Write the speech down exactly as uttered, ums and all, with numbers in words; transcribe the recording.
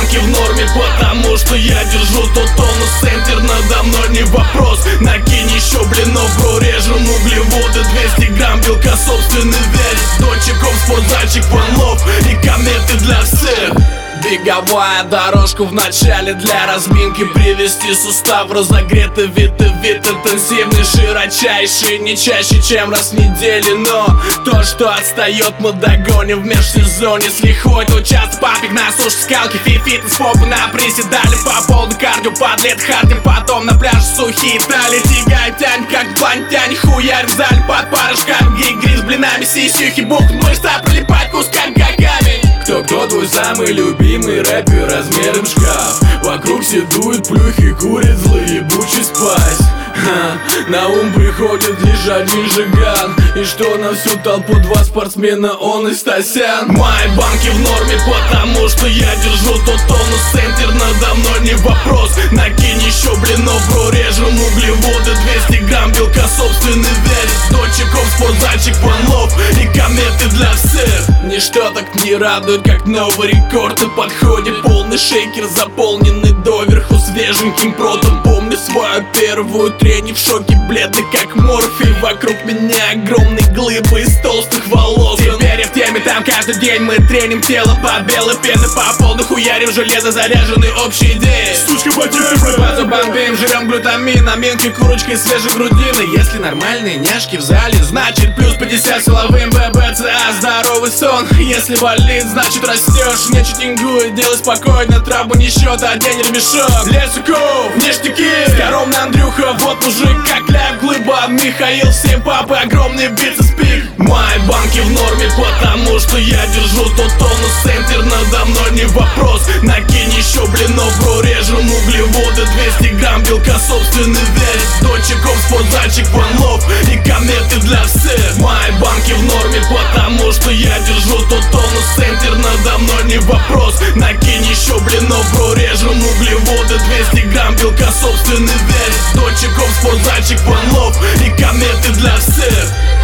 банки в норме, потому что я держу тот тонус. Центр надо мной не вопрос. Накинь еще блинов, бро, режем углеводы. Двести грамм белка, собственный вес. Дочеков, спортзальчик, ванлов и кометы для всех. Беговая дорожка в начале для разминки. Привести сустав, разогретый вид и вид интенсивный, широчайший, не чаще, чем раз в неделю. Но то, что отстает, мы догоним в межсезонье. Если хоть то час папик на суше скалки, фи-фитнес, попы на приседали по полу кардио, подлет хардим, потом на пляж сухие тали. Тягай, тянь, как бантянь, хуярь в зале под парышками. Гри-гри с блинами, сисюхи, бухт, мышца прилипать кусками, как камень. Кто-кто твой самый любимый рэпер размером шкаф? Вокруг все дуют плюхи, курят злые бучи спать. Ха, на ум приходит лишь один жиган. И что на всю толпу два спортсмена, он и Стасян. Мои банки в норме, потому что я держу тот тонус. Центр надо мной не вопрос. Накинь еще блинов, бро, режем углеводы. Двести грамм белка, собственный вес. Дочеков, спортзальчик, ванлов и кометы для всех. Ничто так не радует, как новый рекорд. И подходит полный шейкер, заполненный доверху свеженьким протом. Помню свою первую трени, в шоке, бледный как морфий. Вокруг меня огромные глыбы из толстых волос. Теперь я в теме, там каждый день мы треним тело под белой пены. По полу хуярим железо, заряженный общей идеей. Сучка, потерпи! Базу бомбим, жрем глютамин, аминки, курочкой свежей грудины. Если нормальные няшки в зале, значит плюс пятьдесят силовым ББЦА. Здоровый сон, если болит, значит растешь. Не читингуй, делай спокойно, травму не счет, одень ремешок. Лесуков, ништяки, скоромный Андрюха, вот мужик, как ляг глыба. Михаил, всем папы, огромный бицепс пик. Мои банки в норме, потому что я держу тот тонус. Центр надо мной не вопрос. Накинь еще блинов, бро, режем углеводы. Двести грамм белка, собственный вес. Дочеков, спортзальчик, ванлов и кометы для всех. Мои банки в норме, потому что я держу тот тонус. Центр надо мной не вопрос. Накинь еще блинов, бро, режем углеводы. Двести грамм белка, собственный вес. Дочеков, спортзальчик, ванлов и кометы для всех.